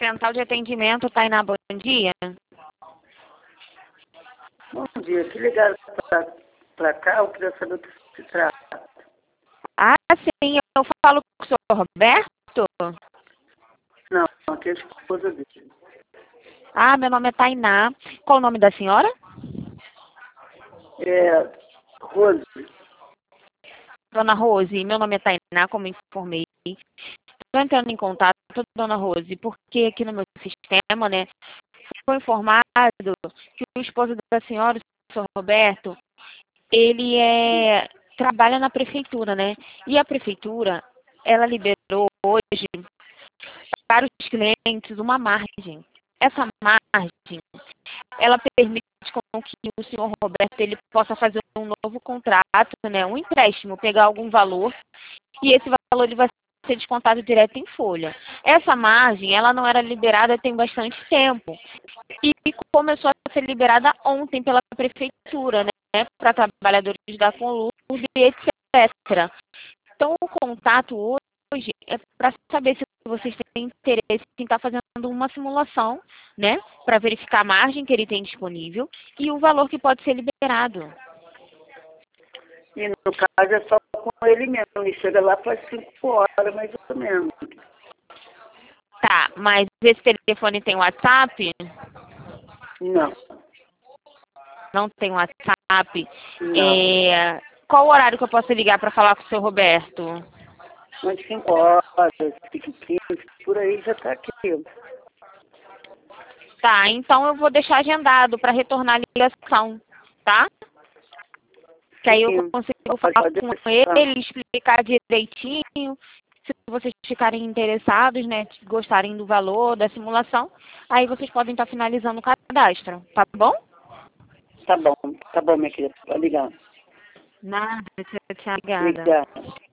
Central de Atendimento, Tainá, bom dia. Bom dia, que ligaram pra cá, eu queria saber o que se trata. Ah, sim, eu falo com o senhor Roberto. Não, aqui é a esposa dele. Ah, meu nome é Tainá. Qual o nome da senhora? Rose. Dona Rose, meu nome é Tainá, como informei. Estou entrando em contato, dona Rose, porque aqui no meu sistema, né, foi informado que o esposo da senhora, o senhor Roberto, ele trabalha na prefeitura, né? E a prefeitura, ela liberou hoje para os clientes uma margem. Essa margem, ela permite com que o senhor Roberto ele possa fazer um novo contrato, né, um empréstimo, pegar algum valor e esse valor ele vai ser descontado direto em folha. Essa margem, ela não era liberada tem bastante tempo e começou a ser liberada ontem pela prefeitura, né, para trabalhadores da Conlurb e etc. Então, o contato hoje é para saber se vocês têm interesse em estar fazendo uma simulação, né, para verificar a margem que ele tem disponível e o valor que pode ser liberado. E no caso é só com ele mesmo, ele chega lá faz 5 horas, mais ou menos. Tá, mas esse telefone tem WhatsApp? Não, Não tem WhatsApp. não. Qual o horário que eu posso ligar para falar com o seu Roberto? Umas 5 horas, 5h15, por aí já tá aqui. Tá, então eu vou deixar agendado para retornar a ligação, tá? Que aí eu Sim, consigo pode falar com deixar. ele, explicar direitinho. Se vocês ficarem interessados, né, gostarem do valor, da simulação, aí vocês podem estar finalizando o cadastro, tá bom? Tá bom, minha querida, pode ligar. Nada, tchau, tchau, obrigada. Obrigada.